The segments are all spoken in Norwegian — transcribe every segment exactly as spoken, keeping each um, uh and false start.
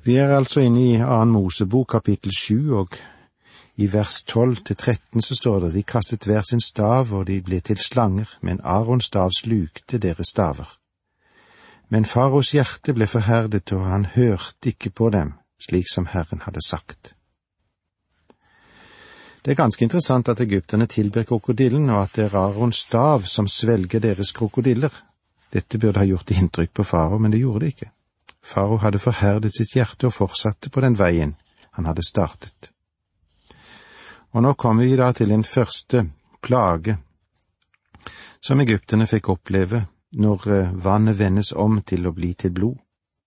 Vi er altså inne i annen Mosebok kapittel sju, og i vers tolv til tretten så står det: De kastet hver sin stav, og de ble til slanger, men Arons stav slukte deres staver. Men faraos hjerte ble forherdet, og han hørte ikke på dem, slik som Herren hadde sagt. Det er ganske interessant at egypterne tilber krokodillen, og at det er Arons stav som svelger deres krokodiller. Dette burde ha gjort inntrykk på farao, men det gjorde det ikke. Farao hadde forherdet sitt hjerte og fortsatte på den veien han hadde startet. Og nå kommer vi da til en første plage som egypterne fikk oppleve når vannet vendes om til å bli til blod.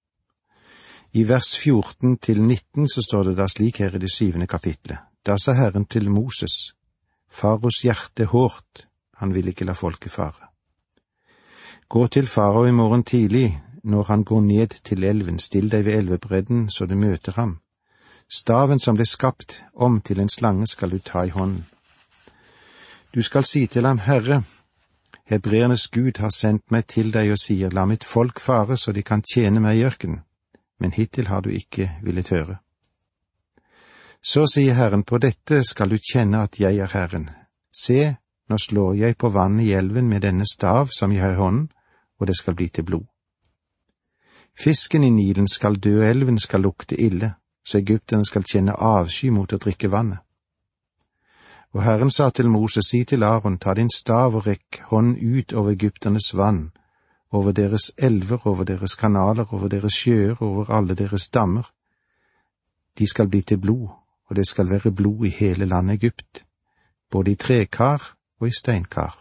I vers fjorten til nitten så står det da slik her i det syvende kapitlet: Da sa Herren til Moses: Faraos hjerte er hårdt, han vil ikke la folket fare. Gå til farao i morgen tidlig, når han går ned til elven, still deg ved elvebredden så du møter ham. Staven som ble skapt om til en slange skal du ta i hånden. Du skal si til ham: Herre, hebreernes Gud har sendt meg til deg og sier: La mitt folk fare så de kan tjene meg i ørkenen. Men hittil har du ikke villet høre. Så sier Herren: På dette skal du kjenne at jeg er Herren. Se, nå slår jeg på vannet i elven med denne stav som jeg har i hånden, og det skal bli til blod. Fisken i Nilen skal dø, og elven skal lukte ille, så egypterne skal kjenne avsky mot å drikke vannet. Og Herren sa til Moses: Si til Aron: Ta din stav og rekk hånden ut over egypternes vann, over deres elver, over deres kanaler, over deres sjøer, over alle deres dammer. De skal bli til blod, og det skal være blod i hele landet Egypt, både i trekar og i steinkar.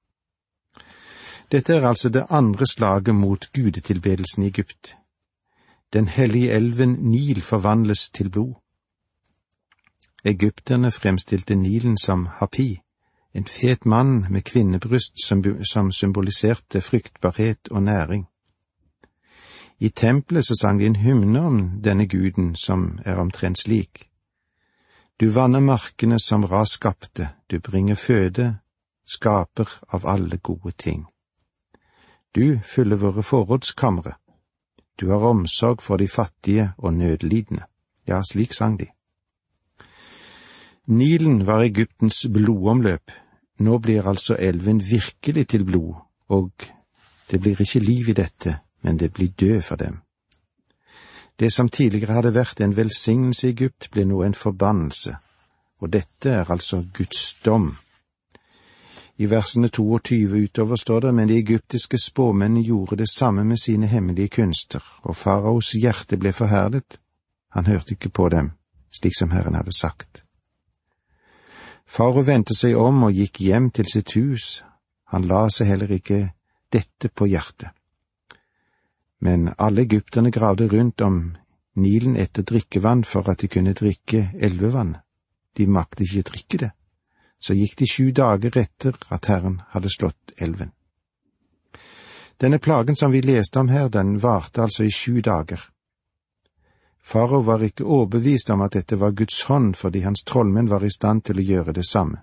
Dette er altså det andre slaget mot gudetilbedelsen i Egypt. Den hellige elven Nil forvandles til blod. Egypterne fremstilte Nilen som Hapi, en fet mann med kvinnebryst som, som symboliserte fruktbarhet og næring. I tempelet så sang de en hymne om denne guden som er omtrent slik: Du vanner markene som Ra skapte, du bringer føde, skaper av alle gode ting. Du fyller våre forrådskamre, du har omsorg for de fattige og nødlidende. Ja, slik sang de. Nilen var Egyptens blodomløp. Nå blir altså elven virkelig til blod, og det blir ikke liv i dette, men det blir død for dem. Det som tidligere hadde vært en velsignelse i Egypt, ble nå en forbannelse, og dette er altså Guds dom. I versene toogtyve utover står det: Men de egyptiske spåmennene gjorde det samme med sine hemmelige kunster, og faraos hjerte ble forherdet. Han hørte ikke på dem, slik som Herren hadde sagt. Farao vendte seg om og gikk hjem til sitt hus. Han la seg heller ikke dette på hjertet. Men alle egypterne gravde rundt om Nilen etter drikkevann for at de kunne drikke elvevann. De makte ikke drikke det. Så gikk de sju dager etter at Herren hadde slått elven. Denne plagen som vi leste om her, den varte altså i sju dager. Farao var ikke overbevist om at dette var Guds hånd, fordi hans trollmenn var i stand til å gjøre det samme.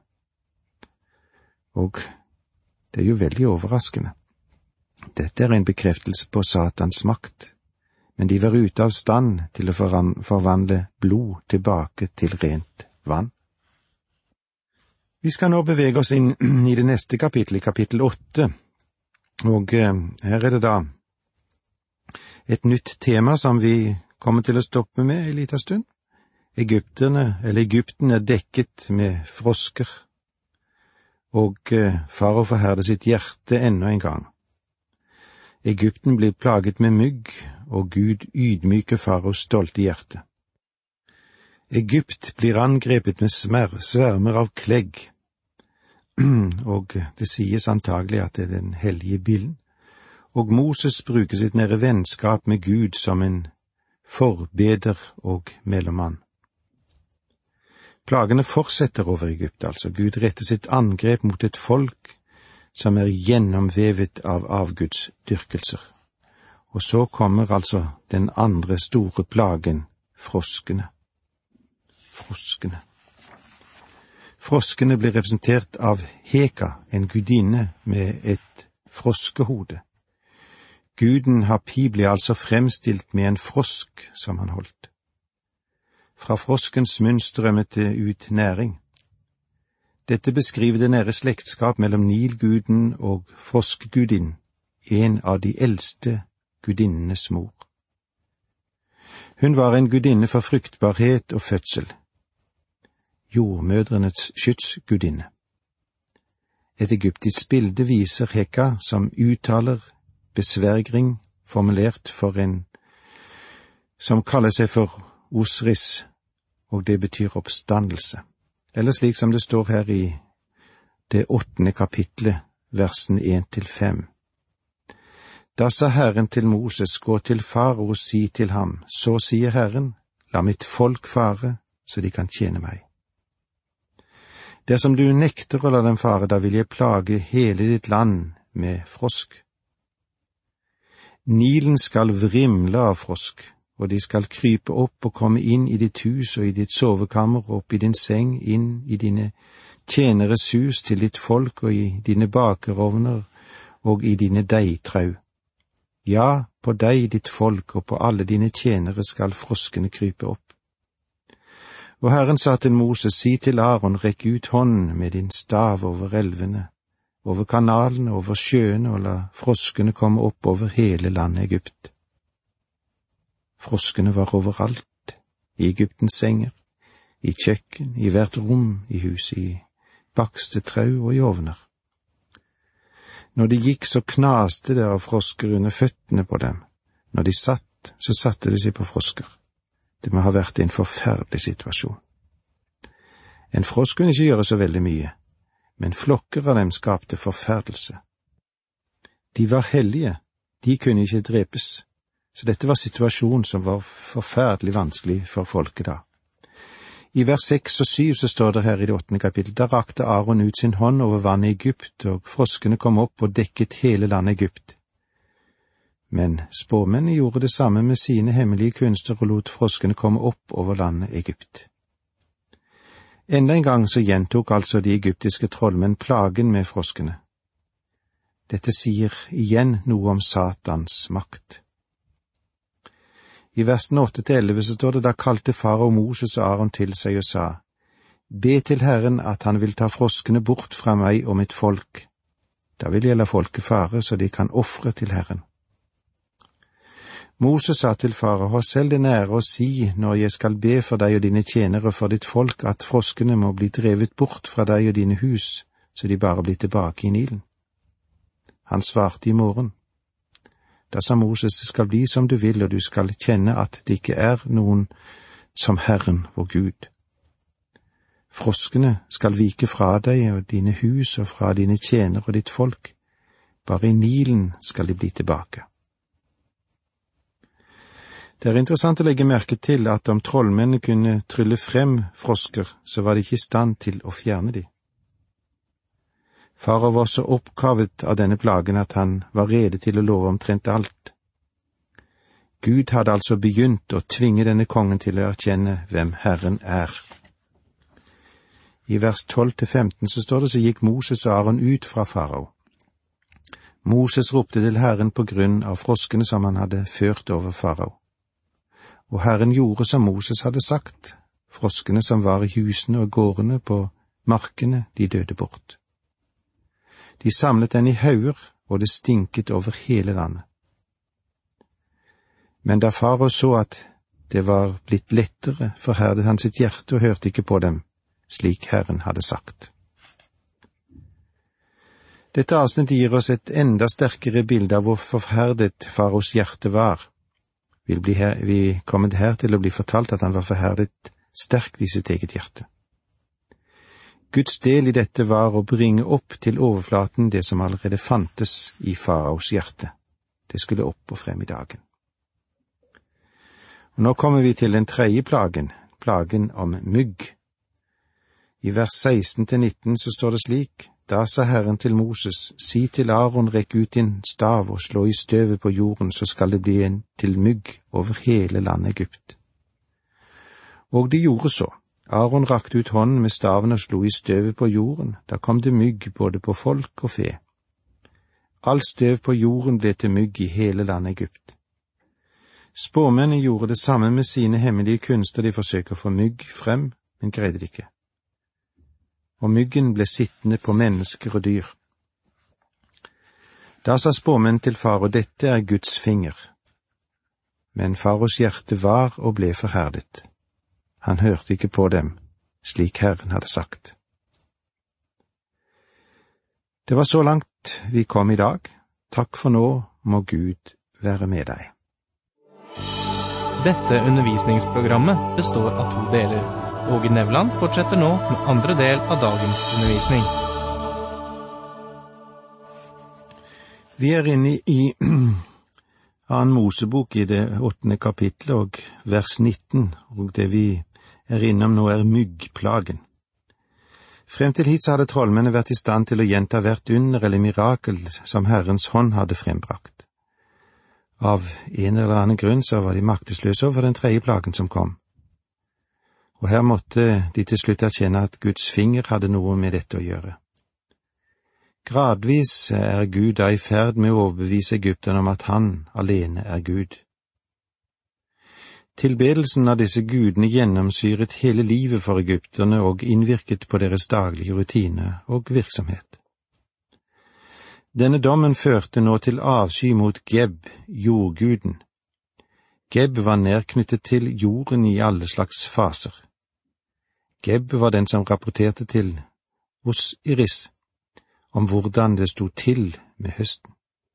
Og det er jo veldig overraskende. Dette er en bekreftelse på Satans makt, men de var ute av stand til å forvandle blod tilbake til rent vann. Vi skal nå bevege oss inn i det neste kapittel, i kapittel åtte, og eh, her er det da et nytt tema som vi kommer til å stoppe med en liten stund. Egypterne, eller Egypten, er dekket med frosker, og eh, farao forherder sitt hjerte enda en gang. Egypten blir plaget med mygg, og Gud ydmyker faraos stolte hjerte. Egypt blir angrepet med smer, svermer av klegg, og det sies antagelig at det er den hellige bilden, og Moses bruker sitt nære vennskap med Gud som en forbeder og mellommann. Plagene fortsetter over Egypt, altså. Gud retter sitt angrep mot et folk som er gjennomvevet av avgudsdyrkelser. Og så kommer altså den andre store plagen, froskene. Froskene. Froskene blir representert av Heka, en gudinne med et froskehode. Guden Hapi blir altså fremstilt med en frosk som han holdt. Fra froskens munn strømmet det ut næring. Dette beskriver det nære slektskap mellom Nilguden og froskgudin, en av de eldste gudinnenes mor. Hun var en gudinne for fruktbarhet og fødsel, jordmødrenes skytsgudinne. Et egyptisk bilde viser Heka som uttaler besvergring formulert for en som kaller seg for Osris, og det betyr oppstandelse. Eller slik som det står her i det åttende kapitlet, versen én til fem. Da sa Herren til Moses, gå til Farao og si til ham, så sier Herren, la mitt folk fare, så de kan tjene meg. Dersom du nekter å la dem fare, da vil jeg plage hele ditt land med frosk. Nilen skal vrimle av frosk, og de skal krype opp og komme inn i ditt hus og i ditt sovekammer, opp i din seng, inn i dine tjeneres hus til ditt folk og i dine bakerovner og i dine deigtrau. Ja, på deg, ditt folk, og på alle dine tjenere skal froskene krype opp. Og Herren sa til Moses, si til Aaron, rekk ut hånden med din stav over elvene, over kanalene, over sjøene, og la froskene komme opp over hele landet Egypt. Froskene var overalt, i Egyptens senger, i kjøkken, i hvert rom, i huset, i bakste trau og i ovner. Når de gikk, så knaste det av frosker under føttene på dem. Når de satt, så satte de seg på frosker. Det må ha vært en forferdelig situasjon. En frosk kunne ikke gjøre så veldig mye, men flokker av dem skapte forferdelse. De var hellige, de kunne ikke drepes, så dette var situasjonen som var forferdelig vanskelig for folket da. I vers seks og syv så står det her i det åttende kapittel, da rakte Aaron ut sin hånd over vannet i Egypt, og froskene kom opp og dekket hele landet Egypt. Men spåmennene gjorde det samme med sine hemmelige kunster og lot froskene komme opp over landet Egypt. Enda en gang så gjentok altså de egyptiske trollmenn plagen med froskene. Dette sier igjen noe om Satans makt. I versen åtte til elleve så står det, da kalte farao Moses og Aaron til seg og sa, be til Herren at han vil ta froskene bort fra meg og mitt folk. Da vil jeg la folket fare, så de kan ofre til Herren. Moses sa til farao, ha selv det nære å si når jeg skal be for deg og dine tjenere for ditt folk, at froskene må bli drevet bort fra deg og dine hus, så de bare blir tilbake i Nilen. Han svarte i morgen. Da sa Moses, det skal bli som du vil, og du skal kjenne at det ikke er noen som Herren vår Gud. Froskene skal vike fra deg og dine hus og fra dine tjenere og ditt folk. Bare i Nilen skal de bli tilbake. Det er interessant å legge merke til at om trollmennene kunne trylle frem frosker, så var de ikke i stand til å fjerne de. Farao var så oppkavet av denne plagen at han var rede til å love omtrent alt. Gud hadde altså begynt å tvinge denne kongen til å erkjenne hvem Herren er. I vers tolv til femten så står det, så gikk Moses og Aaron ut fra farao. Moses ropte til Herren på grunn av froskene som han hadde ført over farao. Og Herren gjorde som Moses hadde sagt. Froskene som var i husene og gårdene på markene, de døde bort. De samlet den i hauger, og det stinket over hele landet. Men da farao så at det var blitt lettere, forherdet han sitt hjerte og hørte ikke på dem, slik Herren hadde sagt. Dette avsnittet gir oss et enda sterkere bilde av hvor forherdet faraos hjerte var. Vi, bli her, vi kommer her til å bli fortalt at han var forherdet sterkt i sitt eget hjerte. Guds del i dette var å bringe opp til overflaten det som allerede fantes i faraos hjerte. Det skulle opp og frem i dagen. Og nå kommer vi til den tredje plagen, plagen om mygg. I vers seksten til nitten så står det slik, da sa Herren til Moses, si til Aaron, rekk ut din stav og slå i støvet på jorden, så skal det bli en til mygg over hele landet Egypt. Og de gjorde så. Aaron rakte ut hånden med staven og slo i støvet på jorden, da kom det mygg både på folk og fe. All støv på jorden ble til mygg i hele landet Egypt. Spåmennene gjorde det samme med sine hemmelige kunster. De forsøker å få mygg frem, men greide det ikke. Og myggen ble sittende på mennesker og dyr. Da sa spåmennen til farao, dette er Guds finger. Men faraos hjerte var og ble forherdet. Han hørte ikke på dem, slik Herren hadde sagt. Det var så langt vi kom i dag. Takk for nå, må Gud være med deg. Dette undervisningsprogrammet består av to deler. Åge Nevland fortsetter nå med andre del av dagens undervisning. Vi er inne i Annen Mosebok i det åttende kapitlet og vers nitten, og det vi er innom nå er myggplagen. Frem til hit så hadde trollmennene vært i stand til å gjenta hvert under eller mirakel som Herrens hånd hadde frembrakt. Av en eller annen grunn så var de maktesløse over den tredje plagen som kom. Og her måtte de til slutt erkjenne at Guds finger hadde noe med dette å gjøre. Gradvis er Gud da i ferd med å overbevise egypterne om at han alene er Gud. Tilbedelsen av disse gudene gjennomsyret hele livet for egypterne og innvirket på deres daglige rutine og virksomhet. Denne dommen førte nå til avsky mot Geb, jordguden. Geb var nærknyttet til jorden i alle slags faser. Geb var den som rapporterte til Osiris om hvordan det stod til med høsten.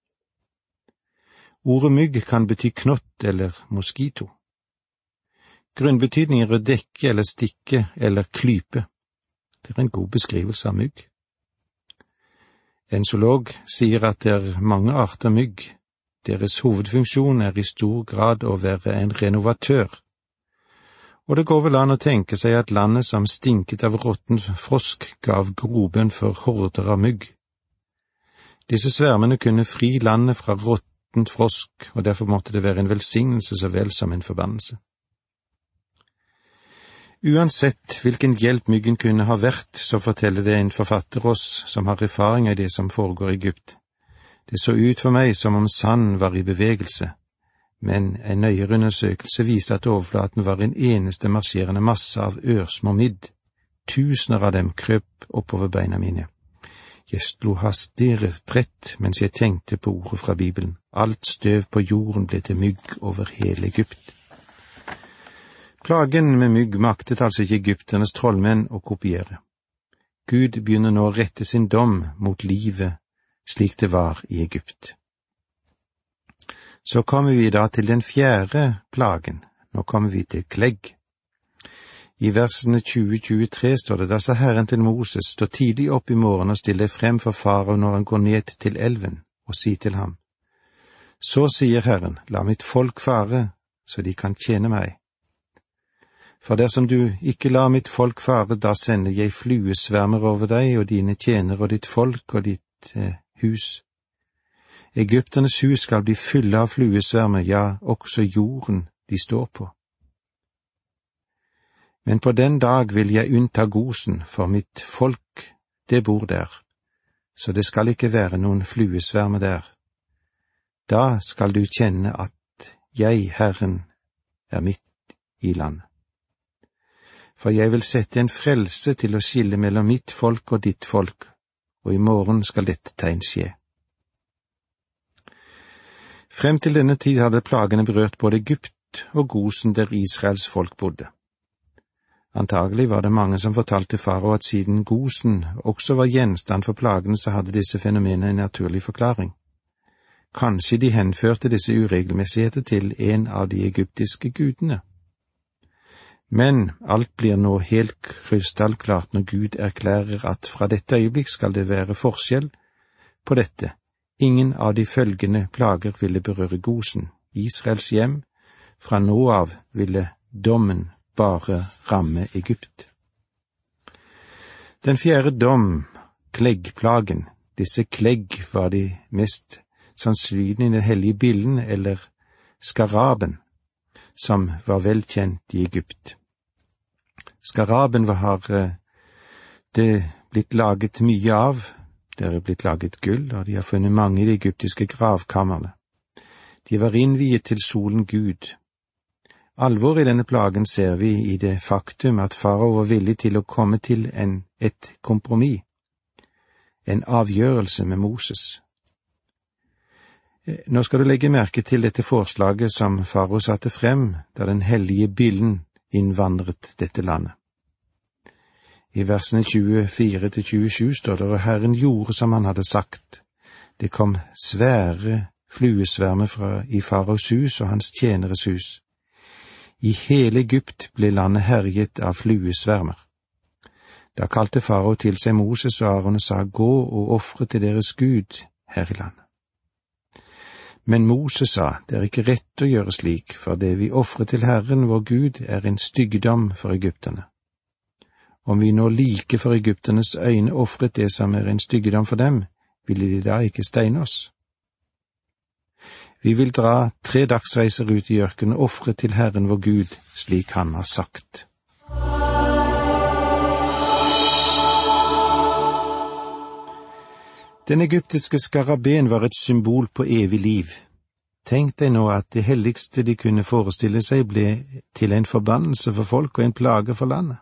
Ordet mygg kan bety knott eller moskito. Grunnbetydningen er å dekke eller stikke eller klype. Det er en god beskrivelse av mygg. En zoolog sier at det er mange arter mygg. Deres hovedfunksjon er i stor grad å være en renovatør. Og det går vel an å tenke seg at landet som stinket av råtten frosk gav grobunn for horder av mygg. Disse svermene kunne fri landet fra råttent frosk, og derfor måtte det være en velsignelse så vel som en forbannelse. Uansett hvilken hjelp myggen kunne ha vært, så forteller det en forfatter oss som har erfaring i det som foregår i Egypt. Det så ut for meg som om sand var i bevegelse, men en nøyere undersøkelse viste at overflaten var en eneste marsjerende masse av ørsmå midd. Tusener av dem krøp oppover beina mine. Jeg slo hastig trett mens jeg tenkte på ordet fra Bibelen. Alt støv på jorden ble til mygg over hele Egypt. Plagen med mygg maktet altså ikke egypternes trollmenn å kopiere. Gud begynner nå å rette sin dom mot livet slik det var i Egypt. Så kommer vi da til den fjerde plagen. Nå kommer vi til klegg. I versene tjue til tjuetre står det, da sa Herren til Moses, stå tidlig opp i morgen og still deg frem for farao når han går ned til elven, og si til ham. Så sier Herren, la mitt folk fare, så de kan tjene meg. For dersom du ikke lar mitt folk fare, da sender jeg fluesvermer over deg og dine tjenere og ditt folk og ditt eh, hus. Egypternes hus skal bli fulle av fluesvermer, ja, også jorden de står på. Men på den dag vil jeg unnta Gosen, for mitt folk, det bor der, så det skal ikke være noen fluesvermer der. Da skal du kjenne at jeg, Herren, er midt i land. For jeg vil sette en frelse til å skille mellom mitt folk og ditt folk, og i morgen skal dette tegn skje. Frem til denne tid hadde plagene berørt både Egypt og Gosen der Israels folk bodde. Antagelig var det mange som fortalte farao at siden Gosen også var gjenstand for plagene, så hadde disse fenomenene en naturlig forklaring. Kanskje de henførte disse uregelmessigheter til en av de egyptiske gudene. Men alt blir nå helt krystallklart når Gud erklærer at fra dette øyeblikk skal det være forskjell på dette. Ingen av de følgende plager ville berøre Gosen, Israels hjem. Fra nå av ville dommen bare ramme Egypt. Den fjerde dom, kleggplagen. Disse klegg var de mest sannsynlig den hellige billen, eller skaraben, som var velkjent i Egypt. Skaraben har det blitt laget mye av. der er blitt laget gull, og de har funnet mange i de egyptiske gravkammerne. De var innviet til solen Gud. Alvoret i denne plagen ser vi i det faktum at farao var villig til å komme til en, et kompromiss, en avgjørelse med Moses. Nå skal du legge merke til dette forslaget som farao satte frem da den hellige byllen innvandret dette landet. I versene tjuefire til tjuesju står det, og Herren gjorde som han hadde sagt. Det kom svære fluesvermer fra i faraos hus og hans tjeneres hus. I hele Egypt ble landet herjet av fluesvermer. Da kalte farao til seg Moses og Aron og sa, gå og ofre til deres Gud her i landet. Men Moses sa, det er ikke rett å gjøre slik, for det vi ofrer til Herren vår Gud er en styggedom for egypterne. Om vi nå like for egypternes øyne ofret det som er en styggedom for dem, ville de da ikke steine oss? Vi vil dra tre dagsreiser ut i ørkenen og ofre til Herren vår Gud, slik han har sagt. Den egyptiske skarabeen var et symbol på evig liv. Tenk deg nå at det helligste de kunne forestille seg ble til en forbannelse for folk og en plage for landet.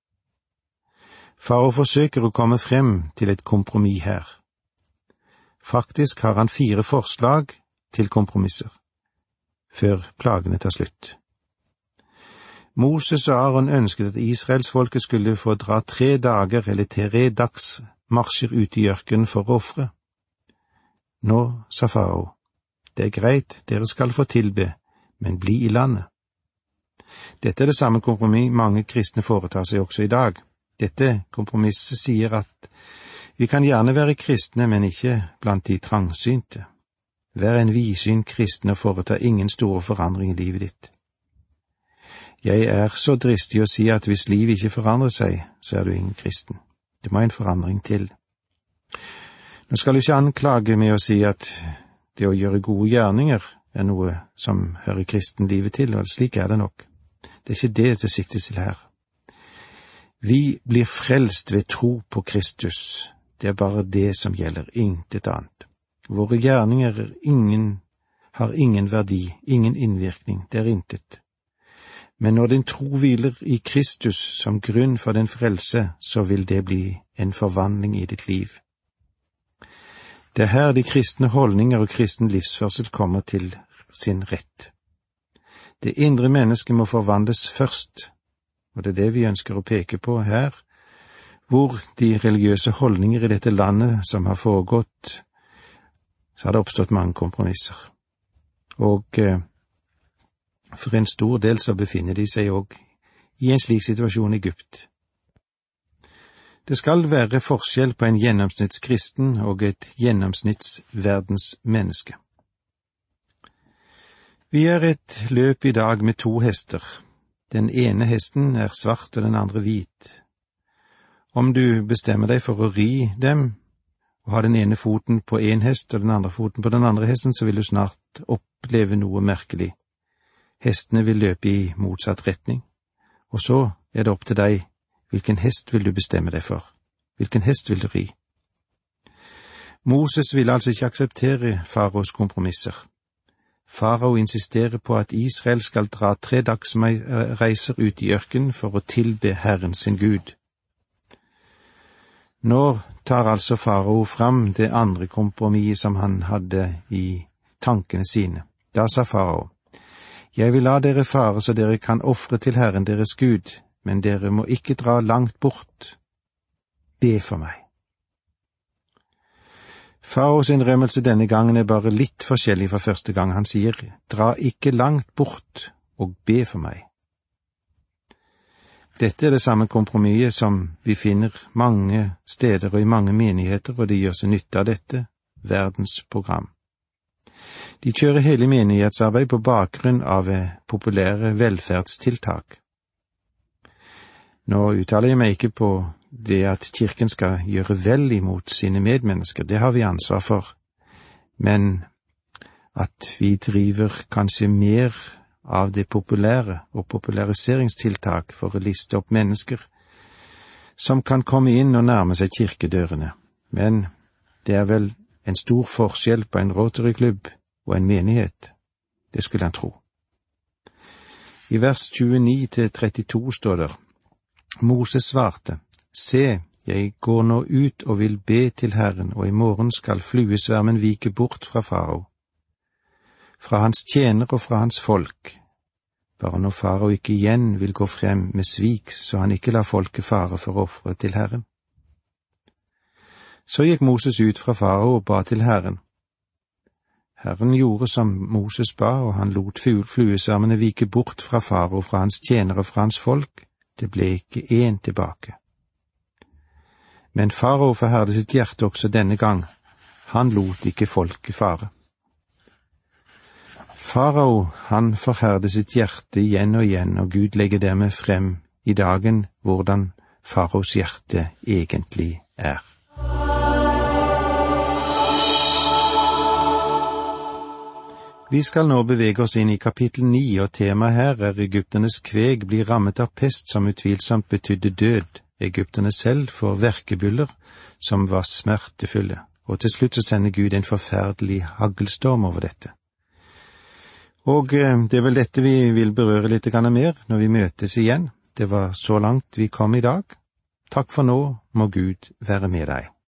Farao forsøker å komme frem til et kompromiss her. Faktisk har han fire forslag til kompromisser, før plagene tar slutt. Moses og Aron ønsket at israelsfolket skulle få dra tre dager eller tre dags marsjer ut i ørkenen for å ofre. Nå, sa farao, det er greit, dere skal få tilbe, men bli i landet. Dette er det samme kompromiss mange kristne foretar seg også i dag. Dette kompromisset sier at vi kan gjerne være kristne, men ikke blant de trangsynte. Vær en vidsynt kristen og foreta ingen store forandring i livet ditt. Jeg er så dristig å si at hvis livet ikke forandrer seg, så er du ingen kristen. Det må en forandring til. Nå skal du ikke anklage med å si at det å gjøre gode gjerninger er noe som hører kristenlivet til, og slik er det nok. Det er ikke det det siktes til her. Vi blir frelst ved tro på Kristus. Det er bare det som gjelder, intet annet. Våre gjerninger er ingen, har ingen verdi, ingen innvirkning, det er intet. Men når din tro hviler i Kristus som grunn for den frelse, så vil det bli en forvandling i ditt liv. Det er her de kristne holdninger og kristen livsførsel kommer til sin rett. Det indre mennesket må forvandles først, og det er det vi ønsker å peke på her, hvor de religiøse holdninger i dette landet som har foregått, så har det oppstått mange kompromisser. Og eh, for en stor del så befinner de seg også i en slik situasjon i Egypt. Det skal være forskjell på en gjennomsnittskristen og et gjennomsnittsverdensmenneske. Vi er et løp i dag med to hester. Den ene hesten er svart og den andre hvit. Om du bestemmer deg for å ri dem, og ha den ene foten på en hest og den andre foten på den andre hesten, så vil du snart oppleve noe merkelig. Hestene vil løpe i motsatt retning, og så er det opp til deg, hvilken hest vil du bestemme deg for? Hvilken hest vil du ri? Moses vil altså ikke akseptere faraos kompromisser. Farao insisterer på at Israel skal dra tre dagsreiser ut i ørkenen for å tilbe Herren sin Gud. Nå tar altså farao fram det andre kompromisset som han hadde i tankene sine. Da sa farao, jeg vil la dere fare så dere kan ofre til Herren deres Gud, men dere må ikke dra langt bort. Be for meg. Faraos innrømmelse denne gangen er bare litt forskjellig fra første gang. Han sier, dra ikke langt bort og be for meg. Dette er det samme kompromisset som vi finner mange steder og i mange menigheter, og de gjør seg nytte av dette, verdens program. De kjører hele menighetsarbeid på bakgrunn av populære velferdstiltak. Nå uttaler jeg meg ikke på det at kirken skal gjøre vel imot sine medmennesker, det har vi ansvar for, men at vi driver kanskje mer av det populære og populariseringstiltak for å liste opp mennesker som kan komme inn og nærme seg kirkedørene. Men Det er vel en stor forskjell på en Rotary-klubb og en menighet, det skulle han tro. I vers tjueni til trettito står der: Moses svarte, se, jeg går nå ut og vil be til Herren, og i morgen skal fluesvermen vike bort fra farao, fra hans tjener og fra hans folk. Bare når farao ikke igjen vil gå frem med svik, så han ikke lar folket fare for ofre til Herren. Så gikk Moses ut fra farao og ba til Herren. Herren gjorde som Moses ba, og han lot fluesvermene vike bort fra farao, fra hans tjenere og fra hans folk. Det ble ikke én tilbake. Men farao forherdet sitt hjerte også denne gang. Han lot ikke folket fare. Farao, han forherdet sitt hjerte igjen og igjen, og Gud legger dermed frem i dagen hvordan faraos hjerte egentlig er. Vi skal nå bevege oss inn i kapittel ni, og temaet her er Egypternes kveg blir rammet av pest som utvilsomt betydde død. Egypterne selv får verkebyller som var smertefulle, og til slutt så sender Gud en forferdelig haglstorm over dette. Og det er vel dette vi vil berøre litt mer når vi møtes igjen. Det var så langt vi kom i dag. Takk for nå, må Gud være med deg.